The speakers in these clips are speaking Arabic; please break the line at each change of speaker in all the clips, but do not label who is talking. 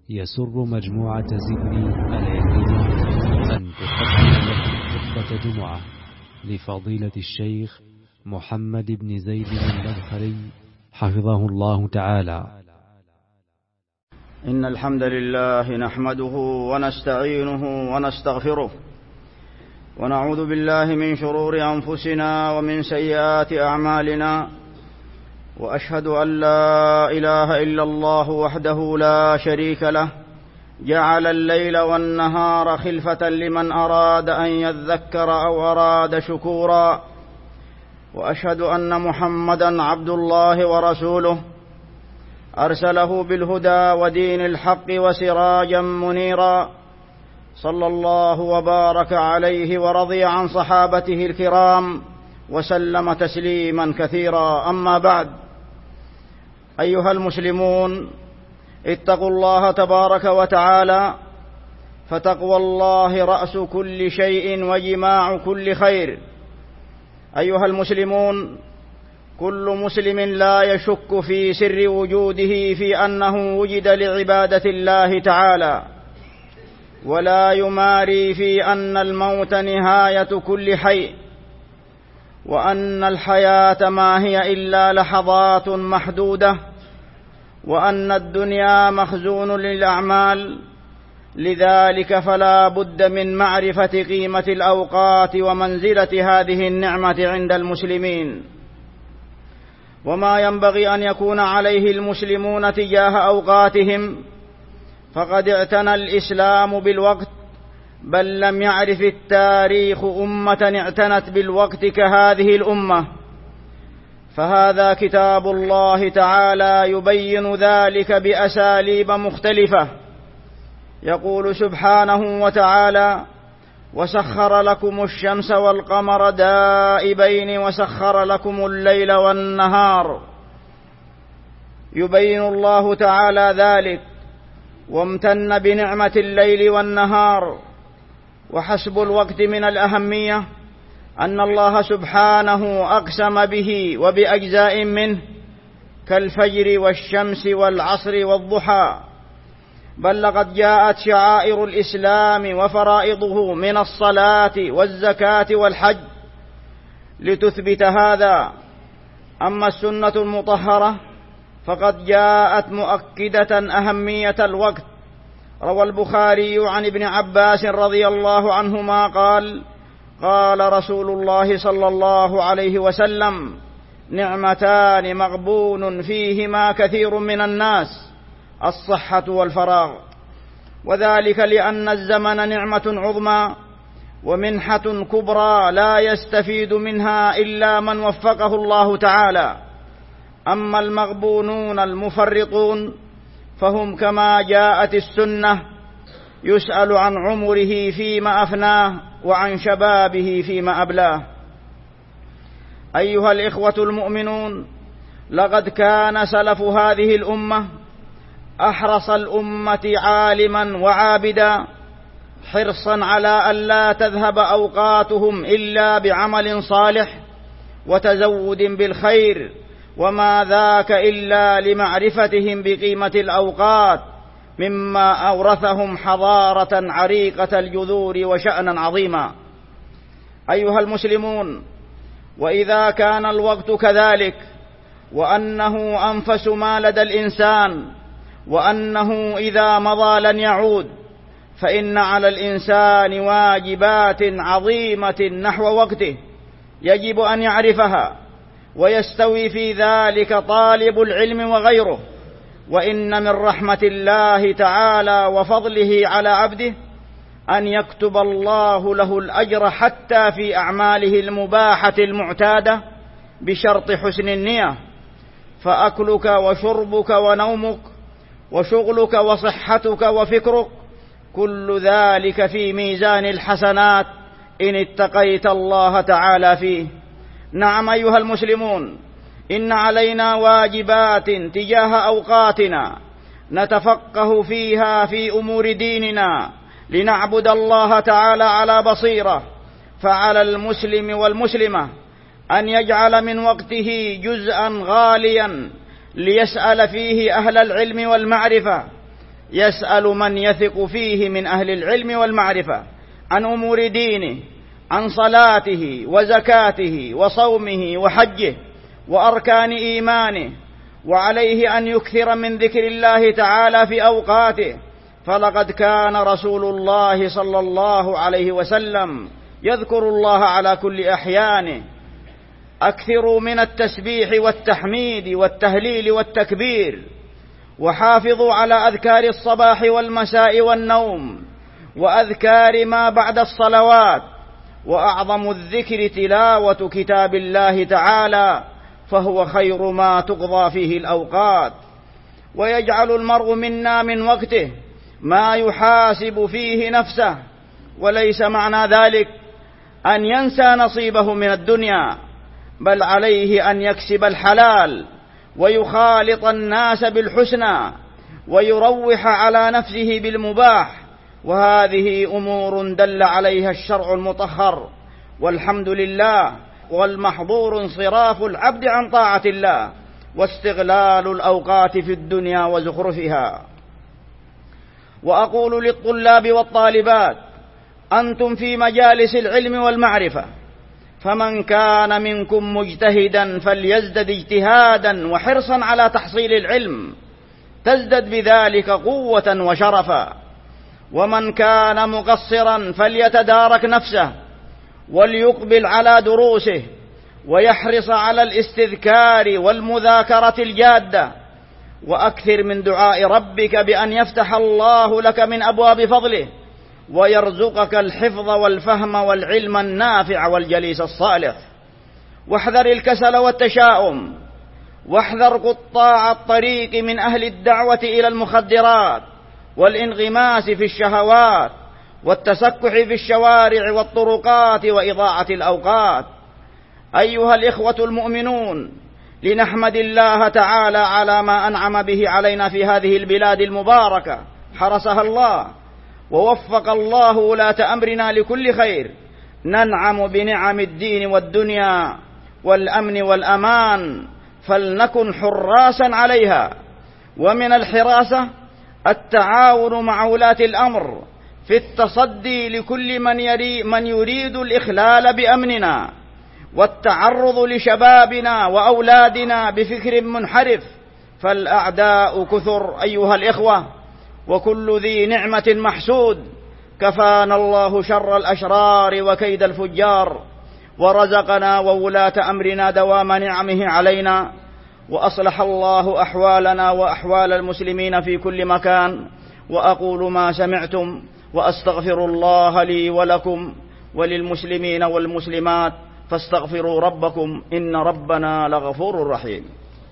يسر مجموعة زبني العلمية أن تقدم لكم خطبة جمعة لفضيلة الشيخ محمد بن زيد المدخلي حفظه الله تعالى.
إن الحمد لله نحمده ونستعينه ونستغفره ونعوذ بالله من شرور أنفسنا ومن سيئات أعمالنا، وأشهد أن لا إله إلا الله وحده لا شريك له جعل الليل والنهار خلفة لمن أراد أن يذكر أو أراد شكورا، وأشهد أن محمدًا عبد الله ورسوله أرسله بالهدى ودين الحق وسراجا منيرا، صلى الله وبارك عليه ورضي عن صحابته الكرام وسلم تسليما كثيرا. أما بعد، أيها المسلمون، اتقوا الله تبارك وتعالى، فتقوى الله رأس كل شيء وجماع كل خير. أيها المسلمون، كل مسلم لا يشك في سر وجوده في أنه وجد لعبادة الله تعالى، ولا يماري في أن الموت نهاية كل حي، وأن الحياة ما هي إلا لحظات محدودة، وأن الدنيا مخزون للأعمال. لذلك فلا بد من معرفة قيمة الأوقات ومنزلة هذه النعمة عند المسلمين، وما ينبغي أن يكون عليه المسلمون تجاه أوقاتهم. فقد اعتنى الإسلام بالوقت، بل لم يعرف التاريخ أمة اعتنت بالوقت كهذه الأمة. فهذا كتاب الله تعالى يبين ذلك بأساليب مختلفة. يقول سبحانه وتعالى: وسخر لكم الشمس والقمر دائبين وسخر لكم الليل والنهار. يبين الله تعالى ذلك، وامتن بنعمة الليل والنهار. وحسب الوقت من الأهمية أن الله سبحانه أقسم به وبأجزاء منه كالفجر والشمس والعصر والضحى، بل لقد جاءت شعائر الإسلام وفرائضه من الصلاة والزكاة والحج لتثبت هذا. أما السنة المطهرة فقد جاءت مؤكدة أهمية الوقت. روى البخاري عن ابن عباس رضي الله عنهما قال: قال رسول الله صلى الله عليه وسلم: نعمتان مغبون فيهما كثير من الناس، الصحة والفراغ. وذلك لأن الزمن نعمة عظمى ومنحة كبرى لا يستفيد منها إلا من وفقه الله تعالى. أما المغبونون المفرطون فهم كما جاءت السنة: يسأل عن عمره فيما أفناه وعن شبابه فيما أبلاه. أيها الإخوة المؤمنون، لقد كان سلف هذه الأمة أحرص الأمة عالما وعابدا، حرصا على ألا تذهب أوقاتهم إلا بعمل صالح وتزود بالخير، وما ذاك إلا لمعرفتهم بقيمة الأوقات، مما أورثهم حضارة عريقة الجذور وشأنا عظيما. أيها المسلمون، وإذا كان الوقت كذلك، وأنه أنفس ما لدى الإنسان، وأنه إذا مضى لن يعود، فإن على الإنسان واجبات عظيمة نحو وقته يجب أن يعرفها، ويستوي في ذلك طالب العلم وغيره. وإن من رحمة الله تعالى وفضله على عبده أن يكتب الله له الأجر حتى في أعماله المباحة المعتادة، بشرط حسن النية. فأكلك وشربك ونومك وشغلك وصحتك وفكرك، كل ذلك في ميزان الحسنات إن اتقيت الله تعالى فيه. نعم أيها المسلمون، إن علينا واجبات تجاه أوقاتنا نتفقه فيها في أمور ديننا لنعبد الله تعالى على بصيرة. فعلى المسلم والمسلمة أن يجعل من وقته جزءا غاليا ليسأل فيه أهل العلم والمعرفة، يسأل من يثق فيه من أهل العلم والمعرفة عن أمور دينه، عن صلاته وزكاته وصومه وحجه وأركان إيمانه، وعليه أن يكثر من ذكر الله تعالى في أوقاته، فلقد كان رسول الله صلى الله عليه وسلم يذكر الله على كل أحيانه. أكثروا من التسبيح والتحميد والتهليل والتكبير، وحافظوا على أذكار الصباح والمساء والنوم، وأذكار ما بعد الصلوات، وأعظم الذكر تلاوة كتاب الله تعالى، فهو خير ما تقضى فيه الأوقات. ويجعل المرء منا من وقته ما يحاسب فيه نفسه، وليس معنى ذلك أن ينسى نصيبه من الدنيا، بل عليه أن يكسب الحلال ويخالط الناس بالحسنى ويروح على نفسه بالمباح، وهذه أمور دل عليها الشرع المطهر، والحمد لله. والمحظور انصراف العبد عن طاعة الله واستغلال الأوقات في الدنيا وزخرفها. وأقول للطلاب والطالبات: أنتم في مجالس العلم والمعرفة، فمن كان منكم مجتهدا فليزدد اجتهادا وحرصا على تحصيل العلم، تزدد بذلك قوة وشرفا. ومن كان مقصرا فليتدارك نفسه وليقبل على دروسه، ويحرص على الاستذكار والمذاكرة الجادة، وأكثر من دعاء ربك بأن يفتح الله لك من أبواب فضله، ويرزقك الحفظ والفهم والعلم النافع والجليس الصالح. واحذر الكسل والتشاؤم، واحذر قطاع الطريق من أهل الدعوة إلى المخدرات والانغماس في الشهوات والتسكح في الشوارع والطرقات وإضاعة الأوقات. أيها الإخوة المؤمنون، لنحمد الله تعالى على ما أنعم به علينا في هذه البلاد المباركة، حرسها الله ووفق الله ولاة أمرنا لكل خير. ننعم بنعم الدين والدنيا والأمن والأمان، فلنكن حراسا عليها. ومن الحراسة التعاون مع ولاة الأمر في التصدي لكل من يريد الإخلال بأمننا، والتعرض لشبابنا وأولادنا بفكر منحرف، فالأعداء كثر أيها الإخوة، وكل ذي نعمة محسود. كفانا الله شر الأشرار وكيد الفجار، ورزقنا وولاة أمرنا دوام نعمه علينا، وأصلح الله أحوالنا وأحوال المسلمين في كل مكان. وأقول ما سمعتم، وأستغفر الله لي ولكم وللمسلمين والمسلمات، فاستغفروا ربكم إن ربنا لغفور رحيم.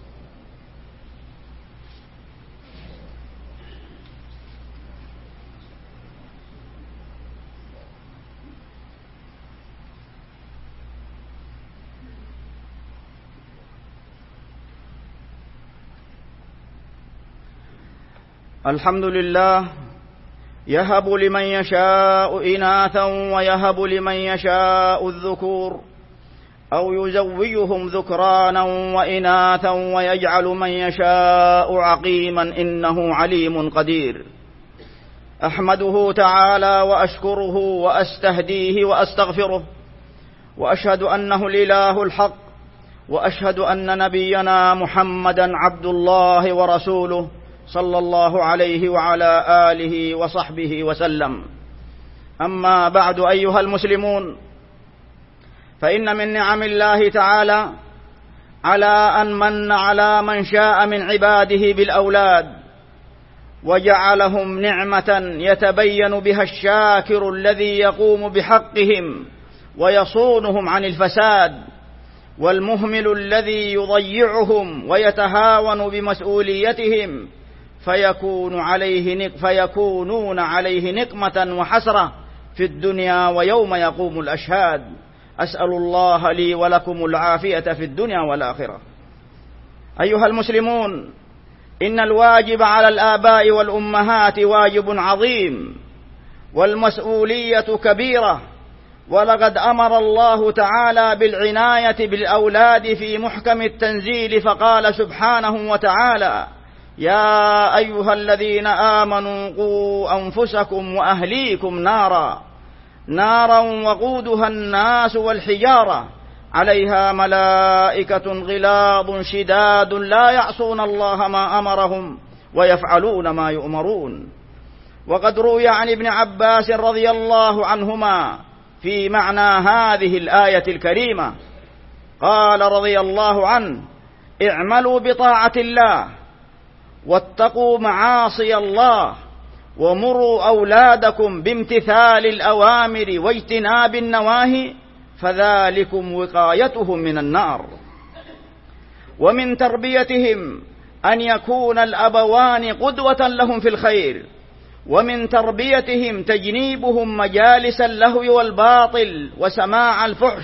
الحمد لله، يهب لمن يشاء إناثا ويهب لمن يشاء الذكور، أو يزوجهم ذكرانا وإناثا ويجعل من يشاء عقيما، إنه عليم قدير. أحمده تعالى وأشكره وأستهديه وأستغفره، وأشهد أنه الإله الحق، وأشهد أن نبينا محمدا عبد الله ورسوله صلى الله عليه وعلى آله وصحبه وسلم. أما بعد أيها المسلمون، فإن من نعم الله تعالى على أن من على من شاء من عباده بالأولاد، وجعلهم نعمة يتبين بها الشاكر الذي يقوم بحقهم ويصونهم عن الفساد، والمهمل الذي يضيعهم ويتهاون بمسؤوليتهم، فيكونون عليه نقمة وحسرة في الدنيا ويوم يقوم الأشهاد. أسأل الله لي ولكم العافية في الدنيا والآخرة. أيها المسلمون، إن الواجب على الآباء والأمهات واجب عظيم، والمسؤولية كبيرة، ولقد أمر الله تعالى بالعناية بالأولاد في محكم التنزيل، فقال سبحانه وتعالى: يا أيها الذين آمنوا قوا أنفسكم وأهليكم نارا وقودها الناس والحجارة عليها ملائكة غلاظ شداد لا يعصون الله ما أمرهم ويفعلون ما يؤمرون. وقد روي عن ابن عباس رضي الله عنهما في معنى هذه الآية الكريمة قال رضي الله عنه: اعملوا بطاعة الله واتقوا معاصي الله ومروا أولادكم بامتثال الأوامر واجتناب النواهي فذلكم وقايتهم من النار. ومن تربيتهم أن يكون الأبوان قدوة لهم في الخير، ومن تربيتهم تجنيبهم مجالس اللهو والباطل وسماع الفحش،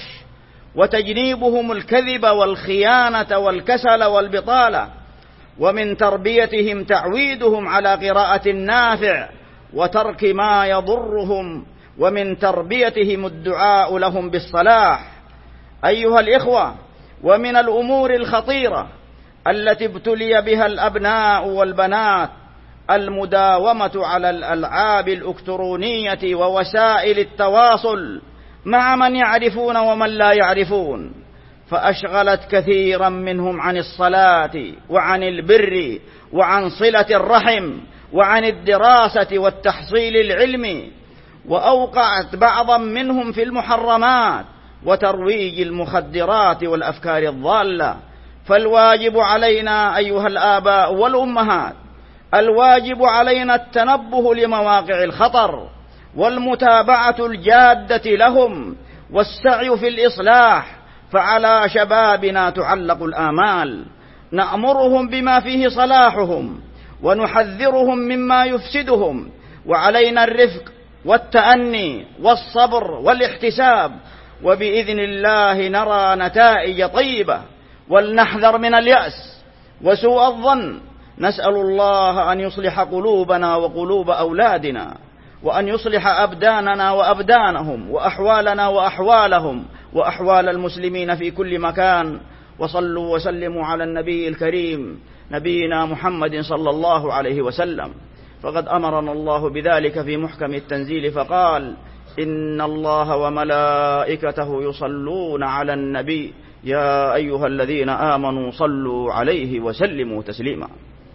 وتجنيبهم الكذب والخيانة والكسل والبطالة، ومن تربيتهم تعويدهم على قراءة النافع وترك ما يضرهم، ومن تربيتهم الدعاء لهم بالصلاح. أيها الإخوة، ومن الأمور الخطيرة التي ابتلي بها الأبناء والبنات المداومة على الألعاب الإلكترونية ووسائل التواصل مع من يعرفون ومن لا يعرفون، فأشغلت كثيرا منهم عن الصلاة وعن البر وعن صلة الرحم وعن الدراسة والتحصيل العلمي، وأوقعت بعضا منهم في المحرمات وترويج المخدرات والأفكار الضالة. فالواجب علينا أيها الآباء والأمهات، الواجب علينا التنبه لمواقع الخطر والمتابعة الجادة لهم والسعي في الإصلاح، فعلى شبابنا تعلق الآمال. نأمرهم بما فيه صلاحهم ونحذرهم مما يفسدهم، وعلينا الرفق والتأني والصبر والاحتساب، وبإذن الله نرى نتائج طيبة. ولنحذر من اليأس وسوء الظن. نسأل الله أن يصلح قلوبنا وقلوب أولادنا، وأن يصلح أبداننا وأبدانهم، وأحوالنا وأحوالهم، وأحوال المسلمين في كل مكان. وصلوا وسلموا على النبي الكريم نبينا محمد صلى الله عليه وسلم، فقد أمرنا الله بذلك في محكم التنزيل فقال: إن الله وملائكته يصلون على النبي يا أيها الذين آمنوا صلوا عليه وسلموا تسليما.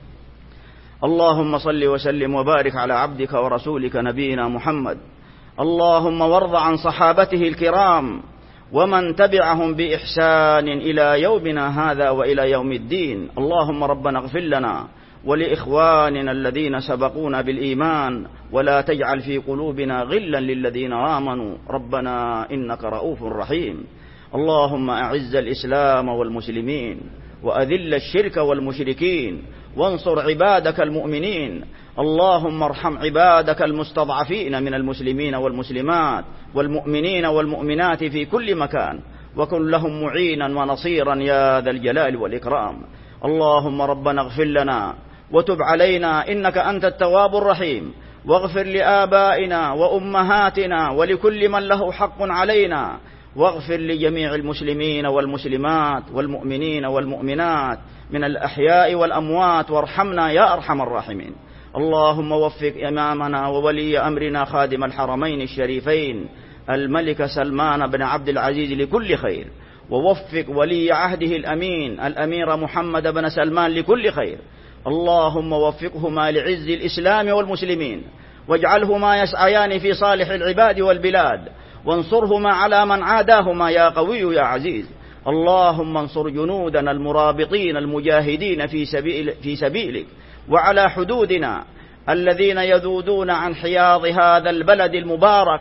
اللهم صل وسلم وبارك على عبدك ورسولك نبينا محمد. اللهم وارض عن صحابته الكرام ومن تبعهم بإحسان إلى يومنا هذا وإلى يوم الدين. اللهم ربنا اغفر لنا ولإخواننا الذين سبقونا بالإيمان، ولا تجعل في قلوبنا غلا للذين آمنوا ربنا إنك رؤوف رحيم. اللهم أعز الإسلام والمسلمين، وأذل الشرك والمشركين، وانصر عبادك المؤمنين. اللهم ارحم عبادك المستضعفين من المسلمين والمسلمات والمؤمنين والمؤمنات في كل مكان، وكن لهم معينا ونصيرا يا ذا الجلال والإكرام. اللهم ربنا اغفر لنا وتب علينا إنك أنت التواب الرحيم، واغفر لآبائنا وأمهاتنا ولكل من له حق علينا، واغفر لجميع المسلمين والمسلمات والمؤمنين والمؤمنات من الأحياء والأموات، وارحمنا يا أرحم الراحمين. اللهم وفق إمامنا وولي أمرنا خادم الحرمين الشريفين الملك سلمان بن عبد العزيز لكل خير، ووفق ولي عهده الأمين الأمير محمد بن سلمان لكل خير. اللهم وفقهما لعز الإسلام والمسلمين، واجعلهما يسعيان في صالح العباد والبلاد، وانصرهما على من عاداهما يا قوي يا عزيز. اللهم انصر جنودنا المرابطين المجاهدين في سبيلك وعلى حدودنا، الذين يذودون عن حياض هذا البلد المبارك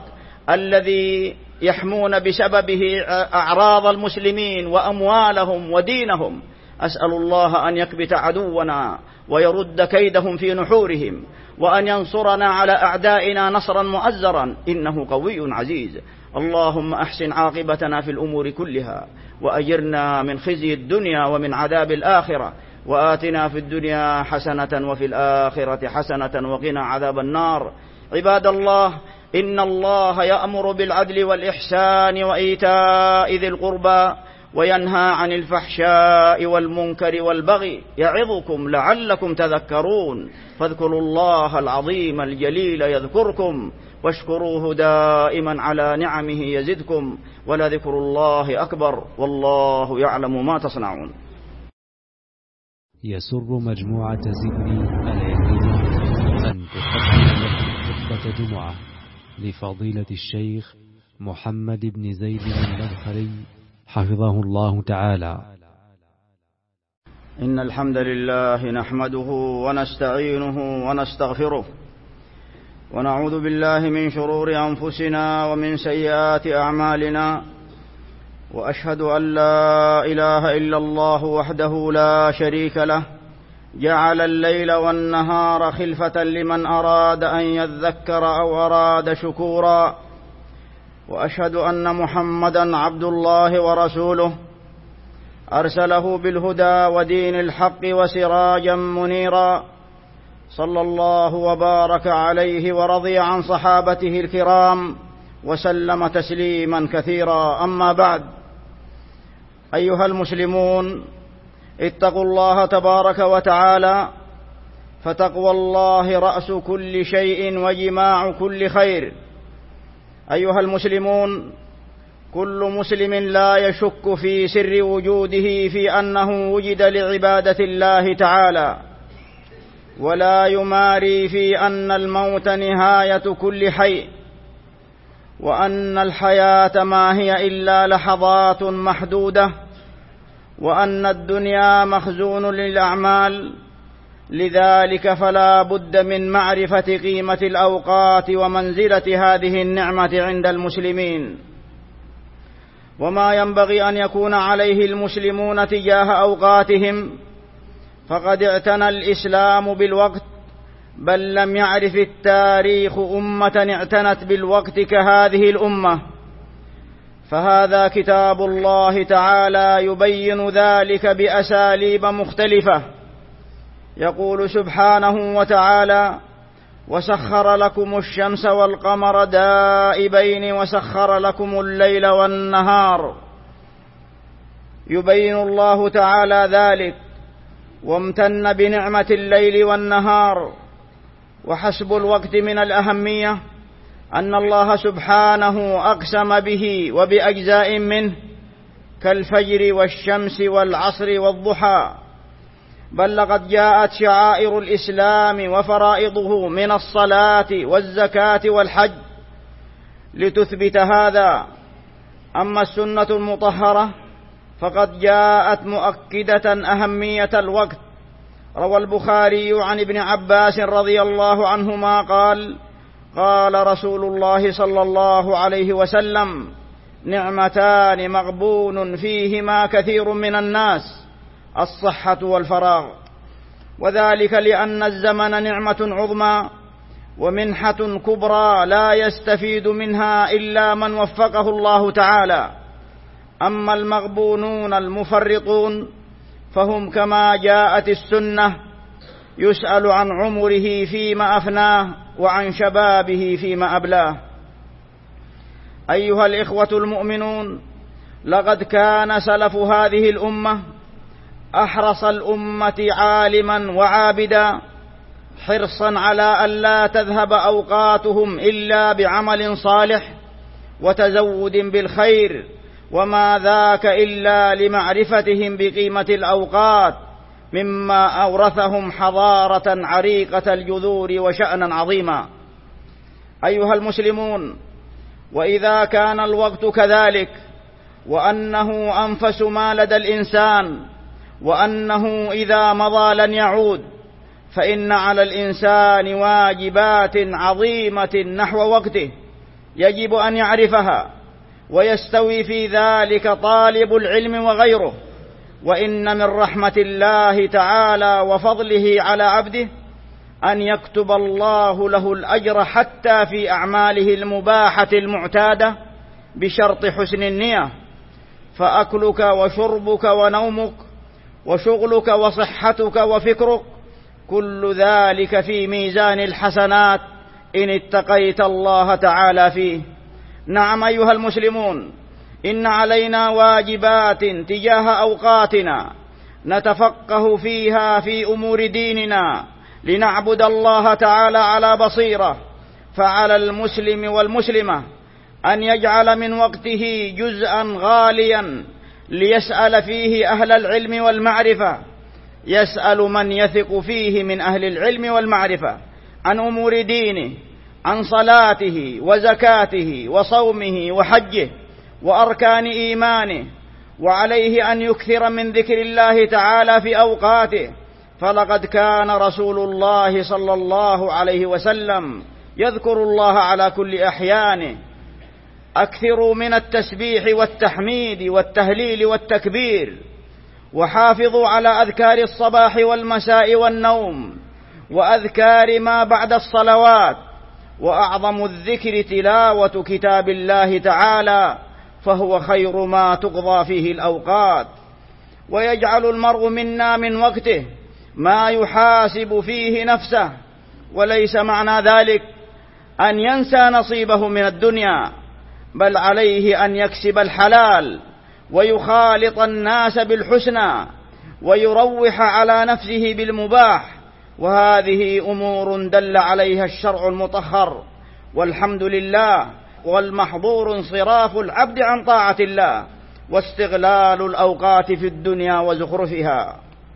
الذي يحمون بسببه أعراض المسلمين وأموالهم ودينهم. أسأل الله أن يكبت عدونا ويرد كيدهم في نحورهم، وأن ينصرنا على أعدائنا نصرا مؤزرا إنه قوي عزيز. اللهم أحسن عاقبتنا في الأمور كلها، وأجرنا من خزي الدنيا ومن عذاب الآخرة، وآتنا في الدنيا حسنة وفي الآخرة حسنة وقنا عذاب النار. عباد الله، إن الله يأمر بالعدل والإحسان وإيتاء ذي القربى وينهى عن الفحشاء والمنكر والبغي يعظكم لعلكم تذكرون فاذكروا الله العظيم الجليل يذكركم واشكروه دائما على نعمه يزدكم ولذكر الله أكبر والله يعلم ما تصنعون.
يسر مجموعة زبري العلمية أن تقدم لكم خطبة جمعة لفضيلة الشيخ محمد بن زيد المدخلي حفظه الله تعالى.
إن الحمد لله نحمده ونستعينه ونستغفره ونعوذ بالله من شرور أنفسنا ومن سيئات أعمالنا وأشهد أن لا إله إلا الله وحده لا شريك له جعل الليل والنهار خلفة لمن أراد أن يذكر أو أراد شكورا وأشهد أن محمدا عبد الله ورسوله أرسله بالهدى ودين الحق وسراجا منيرا صلى الله وبارك عليه ورضي عن صحابته الكرام وسلم تسليما كثيرا. أما بعد، أيها المسلمون، اتقوا الله تبارك وتعالى، فتقوى الله رأس كل شيء وجماع كل خير. أيها المسلمون، كل مسلم لا يشك في سر وجوده في أنه وجد لعبادة الله تعالى، ولا يماري في أن الموت نهاية كل حي، وأن الحياة ما هي إلا لحظات محدودة، وأن الدنيا مخزون للأعمال. لذلك فلا بد من معرفة قيمة الأوقات ومنزلة هذه النعمة عند المسلمين، وما ينبغي أن يكون عليه المسلمون تجاه أوقاتهم. فقد اعتنى الإسلام بالوقت، بل لم يعرف التاريخ أمة اعتنت بالوقت كهذه الأمة. فهذا كتاب الله تعالى يبين ذلك بأساليب مختلفة. يقول سبحانه وتعالى: وسخر لكم الشمس والقمر دائبين وسخر لكم الليل والنهار. يبين الله تعالى ذلك وامتن بنعمة الليل والنهار. وحسب الوقت من الأهمية أن الله سبحانه أقسم به وبأجزاء منه كالفجر والشمس والعصر والضحى. بل لقد جاءت شعائر الإسلام وفرائضه من الصلاة والزكاة والحج لتثبت هذا. أما السنة المطهرة فقد جاءت مؤكدة أهمية الوقت. روى البخاري عن ابن عباس رضي الله عنهما قال: قال رسول الله صلى الله عليه وسلم: نعمتان مغبون فيهما كثير من الناس، الصحة والفراغ. وذلك لأن الزمن نعمة عظمى ومنحة كبرى لا يستفيد منها إلا من وفقه الله تعالى. أما المغبونون المفرطون فهم كما جاءت السنة: يسأل عن عمره فيما أفناه وعن شبابه فيما أبلاه. أيها الإخوة المؤمنون، لقد كان سلف هذه الأمة أحرص الأمة عالما وعابدا، حرصا على أن لا تذهب أوقاتهم إلا بعمل صالح وتزود بالخير، وما ذاك إلا لمعرفتهم بقيمة الأوقات، مما أورثهم حضارة عريقة الجذور وشأنا عظيما. أيها المسلمون، وإذا كان الوقت كذلك، وأنه أنفس ما لدى الإنسان، وأنه إذا مضى لن يعود، فإن على الإنسان واجبات عظيمة نحو وقته يجب أن يعرفها، ويستوي في ذلك طالب العلم وغيره. وإن من رحمة الله تعالى وفضله على عبده أن يكتب الله له الأجر حتى في أعماله المباحة المعتادة بشرط حسن النية. فأكلك وشربك ونومك وشغلك وصحتك وفكرك كل ذلك في ميزان الحسنات إن اتقيت الله تعالى فيه. نعم أيها المسلمون، إن علينا واجبات تجاه أوقاتنا نتفقه فيها في أمور ديننا لنعبد الله تعالى على بصيرة. فعلى المسلم والمسلمة أن يجعل من وقته جزءا غاليا ليسأل فيه أهل العلم والمعرفة، يسأل من يثق فيه من أهل العلم والمعرفة عن أمور دينه، عن صلاته وزكاته وصومه وحجه وأركان إيمانه، وعليه أن يكثر من ذكر الله تعالى في أوقاته، فلقد كان رسول الله صلى الله عليه وسلم يذكر الله على كل أحيانه. أكثروا من التسبيح والتحميد والتهليل والتكبير، وحافظوا على أذكار الصباح والمساء والنوم، وأذكار ما بعد الصلوات، وأعظم الذكر تلاوة كتاب الله تعالى، فهو خير ما تقضى فيه الأوقات. ويجعل المرء منا من وقته ما يحاسب فيه نفسه، وليس معنى ذلك أن ينسى نصيبه من الدنيا، بل عليه أن يكسب الحلال ويخالط الناس بالحسنى ويروح على نفسه بالمباح، وهذه أمور دل عليها الشرع المطهر، والحمد لله. والمحظور انصراف العبد عن طاعة الله واستغلال الأوقات في الدنيا وزخرفها.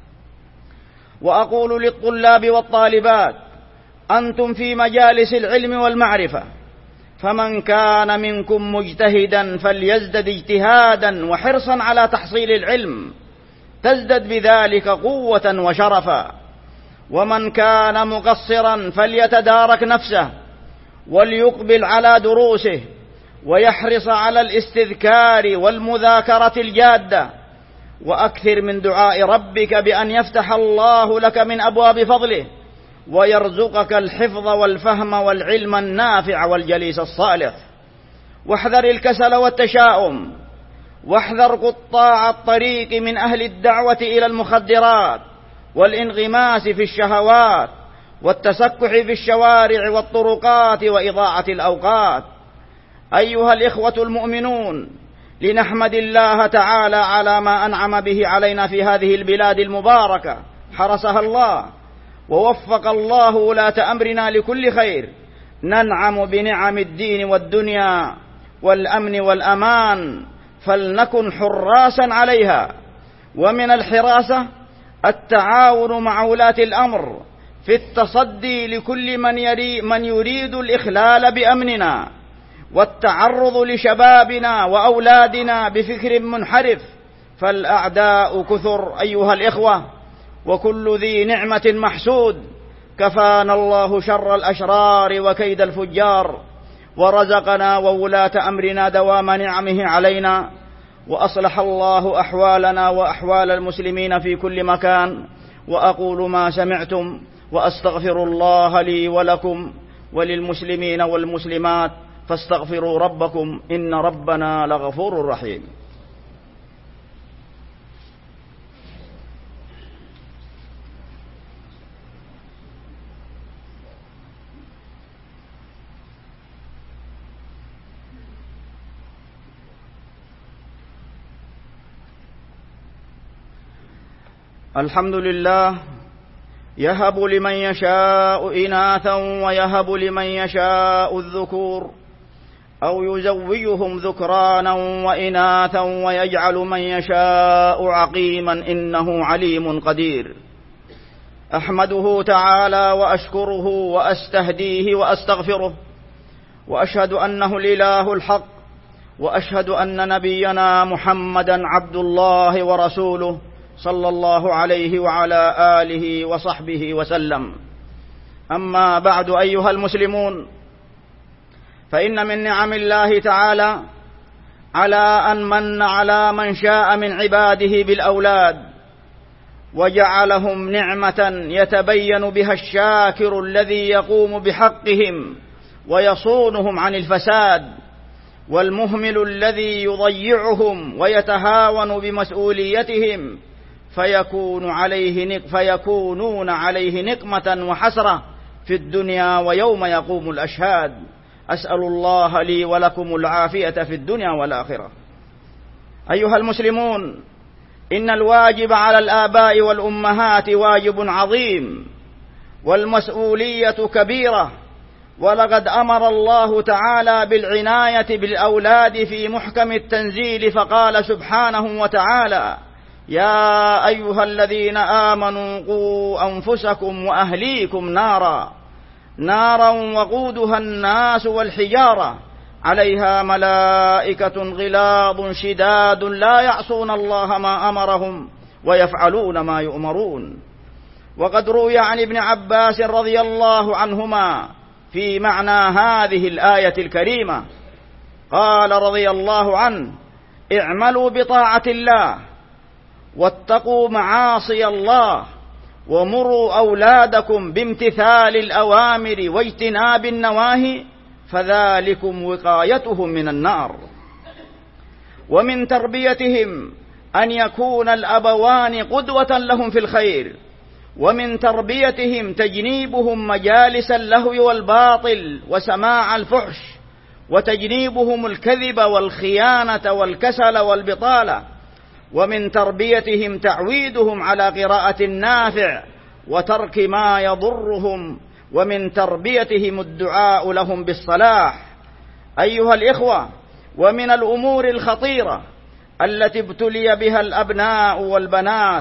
وأقول للطلاب والطالبات: أنتم في مجالس العلم والمعرفة، فمن كان منكم مجتهدا فليزدد اجتهادا وحرصا على تحصيل العلم، تزدد بذلك قوة وشرفا. ومن كان مقصرا فليتدارك نفسه وليقبل على دروسه ويحرص على الاستذكار والمذاكرة الجادة، وأكثر من دعاء ربك بأن يفتح الله لك من أبواب فضله ويرزقك الحفظ والفهم والعلم النافع والجليس الصالح. واحذر الكسل والتشاؤم، واحذر قطاع الطريق من أهل الدعوة إلى المخدرات والانغماس في الشهوات والتسكح في الشوارع والطرقات وإضاعة الأوقات. أيها الإخوة المؤمنون، لنحمد الله تعالى على ما أنعم به علينا في هذه البلاد المباركة، حرسها الله ووفق الله ولاة أمرنا لكل خير، ننعم بنعم الدين والدنيا والأمن والأمان، فلنكن حراسا عليها. ومن الحراسة التعاون مع ولاة الأمر في التصدي لكل من يريد الإخلال بأمننا، والتعرض لشبابنا وأولادنا بفكر منحرف، فالأعداء كثر أيها الإخوة، وكل ذي نعمة محسود. كفانا الله شر الأشرار وكيد الفجار، ورزقنا وولاة أمرنا دوام نعمه علينا، وأصلح الله أحوالنا وأحوال المسلمين في كل مكان. وأقول ما سمعتم، وأستغفر الله لي ولكم وللمسلمين والمسلمات، فاستغفروا ربكم إن ربنا لغفور رحيم. الحمد لله، يهب لمن يشاء إناثا ويهب لمن يشاء الذكور، أو يزوجهم ذكرانا وإناثا ويجعل من يشاء عقيما، إنه عليم قدير. أحمده تعالى وأشكره وأستهديه وأستغفره، وأشهد أنه الإله الحق، وأشهد أن نبينا محمدا عبد الله ورسوله صلى الله عليه وعلى آله وصحبه وسلم. أما بعد، أيها المسلمون، فإن من نعم الله تعالى على أن من على من شاء من عباده بالأولاد، وجعلهم نعمة يتبين بها الشاكر الذي يقوم بحقهم ويصونهم عن الفساد، والمهمل الذي يضيعهم ويتهاون بمسؤوليتهم، فيكونون عليه نقمة وحسرة في الدنيا ويوم يقوم الأشهاد. أسأل الله لي ولكم العافية في الدنيا والآخرة. أيها المسلمون، إن الواجب على الآباء والأمهات واجب عظيم، والمسؤولية كبيرة، ولقد أمر الله تعالى بالعناية بالأولاد في محكم التنزيل، فقال سبحانه وتعالى: يا أيها الذين آمنوا قوا أنفسكم وأهليكم نارا وقودها الناس والحجارة عليها ملائكة غلاظ شداد لا يعصون الله ما أمرهم ويفعلون ما يؤمرون. وقد روي عن ابن عباس رضي الله عنهما في معنى هذه الآية الكريمة، قال رضي الله عنه: اعملوا بطاعة الله واتقوا معاصي الله ومروا أولادكم بامتثال الأوامر واجتناب النواهي، فذلكم وقايتهم من النار. ومن تربيتهم أن يكون الأبوان قدوة لهم في الخير، ومن تربيتهم تجنيبهم مجالس اللهو والباطل وسماع الفحش، وتجنيبهم الكذب والخيانة والكسل والبطالة، ومن تربيتهم تعويدهم على قراءة النافع وترك ما يضرهم، ومن تربيتهم الدعاء لهم بالصلاح. أيها الإخوة، ومن الأمور الخطيرة التي ابتلي بها الأبناء والبنات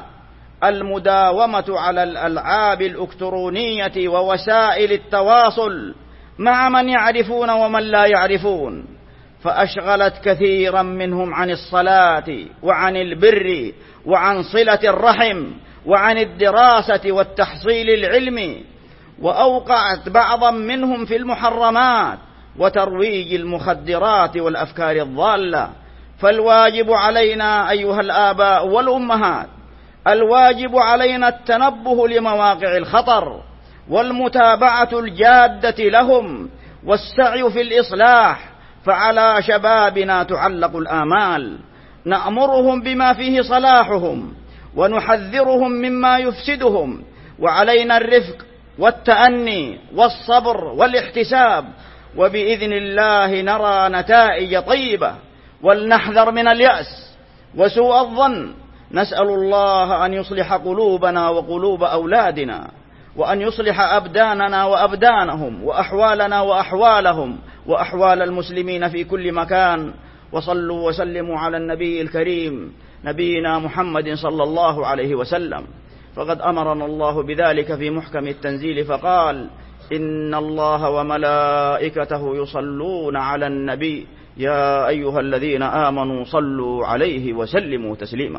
المداومة على الألعاب الإلكترونية ووسائل التواصل مع من يعرفون ومن لا يعرفون، فأشغلت كثيرا منهم عن الصلاة وعن البر وعن صلة الرحم وعن الدراسة والتحصيل العلمي، وأوقعت بعضا منهم في المحرمات وترويج المخدرات والأفكار الضالة. فالواجب علينا أيها الآباء والأمهات، الواجب علينا التنبه لمواقع الخطر والمتابعة الجادة لهم والسعي في الإصلاح، فعلى شبابنا تعلق الآمال، نأمرهم بما فيه صلاحهم ونحذرهم مما يفسدهم، وعلينا الرفق والتأني والصبر والاحتساب، وبإذن الله نرى نتائج طيبة. ولنحذر من اليأس وسوء الظن، نسأل الله أن يصلح قلوبنا وقلوب أولادنا، وأن يصلح أبداننا وأبدانهم، وأحوالنا وأحوالهم، وأحوال المسلمين في كل مكان. وصلوا وسلموا على النبي الكريم نبينا محمد صلى الله عليه وسلم، فقد أمرنا الله بذلك في محكم التنزيل، فقال: إن الله وملائكته يصلون على النبي يا أيها الذين آمنوا صلوا عليه وسلموا تسليما.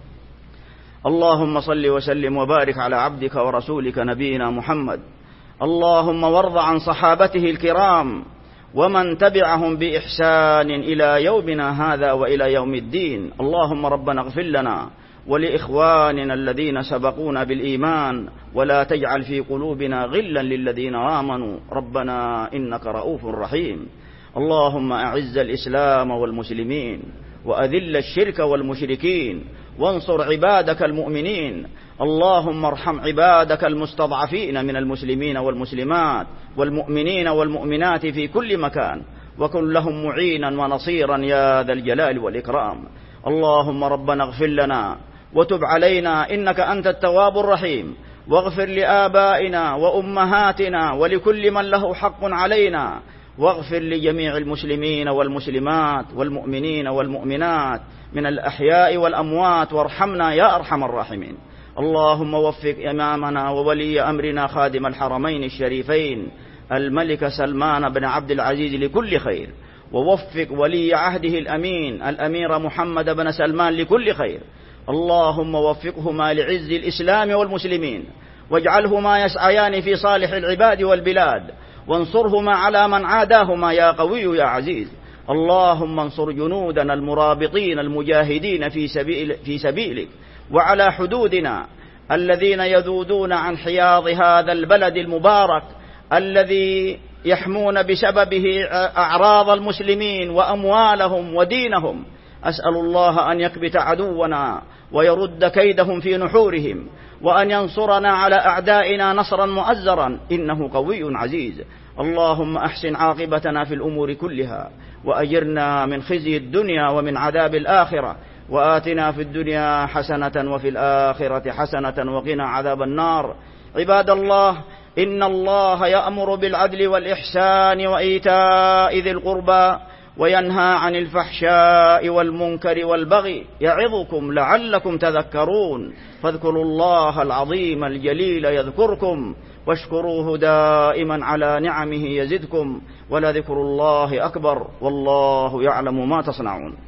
اللهم صل وسلم وبارك على عبدك ورسولك نبينا محمد. اللهم وارض عن صحابته الكرام ومن تبعهم بإحسان إلى يومنا هذا وإلى يوم الدين. اللهم ربنا اغفر لنا ولإخواننا الذين سبقونا بالإيمان، ولا تجعل في قلوبنا غلا للذين آمنوا ربنا إنك رؤوف رحيم. اللهم أعز الإسلام والمسلمين، وأذل الشرك والمشركين، وانصر عبادك المؤمنين. اللهم ارحم عبادك المستضعفين من المسلمين والمسلمات والمؤمنين والمؤمنات في كل مكان، وكن لهم معينا ونصيرا يا ذا الجلال والإكرام. اللهم ربنا اغفر لنا وتب علينا إنك أنت التواب الرحيم، واغفر لآبائنا وأمهاتنا ولكل من له حق علينا، واغفر لجميع المسلمين والمسلمات والمؤمنين والمؤمنات من الأحياء والأموات، وارحمنا يا أرحم الراحمين. اللهم وفق إمامنا وولي أمرنا خادم الحرمين الشريفين الملك سلمان بن عبد العزيز لكل خير، ووفق ولي عهده الأمين الأمير محمد بن سلمان لكل خير. اللهم وفقهما لعز الإسلام والمسلمين، واجعلهما يسعيان في صالح العباد والبلاد، وانصرهما على من عاداهما يا قوي يا عزيز. اللهم انصر جنودنا المرابطين المجاهدين في سبيلك وعلى حدودنا، الذين يذودون عن حياض هذا البلد المبارك الذي يحمون بسببه أعراض المسلمين وأموالهم ودينهم. أسأل الله أن يكبت عدونا ويرد كيدهم في نحورهم، وأن ينصرنا على أعدائنا نصرا مؤزرا إنه قوي عزيز. اللهم أحسن عاقبتنا في الأمور كلها، وأجرنا من خزي الدنيا ومن عذاب الآخرة، وآتنا في الدنيا حسنة وفي الآخرة حسنة وقنا عذاب النار. عباد الله، إن الله يأمر بالعدل والإحسان وإيتاء ذي القربى وينهى عن الفحشاء والمنكر والبغي، يعظكم لعلكم تذكرون. فاذكروا الله العظيم الجليل يذكركم، واشكروه دائما على نعمه يزدكم، ولذكر الله أكبر، والله يعلم ما تصنعون.